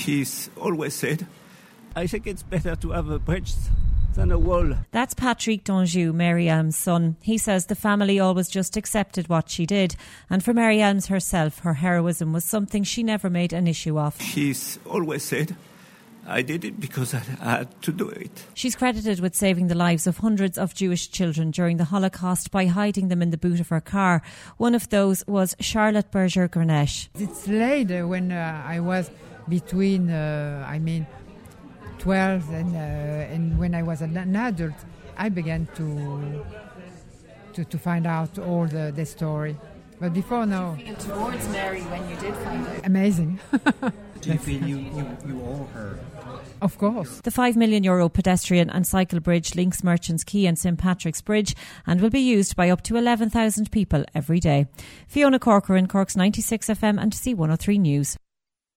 She's always said, I think it's better to have a bridge than a wall. That's Patrick Donjou, Mary-Elm's son. He says the family always just accepted what she did. And for Mary-Elms herself, her heroism was something she never made an issue of. She's always said, I did it because I had to do it. She's credited with saving the lives of hundreds of Jewish children during the Holocaust by hiding them in the boot of her car. One of those was Charlotte Berger-Grenesh. It's later when I was between, 12 and when I was an adult, I began to find out all the story. But before, no. Did you feel towards Mary when you did find out? Amazing. Do you feel you owe her? Of course. The €5 million pedestrian and cycle bridge links Merchants Quay and St Patrick's Bridge and will be used by up to 11,000 people every day. Fiona Corcoran, Cork's 96 FM and C103 News.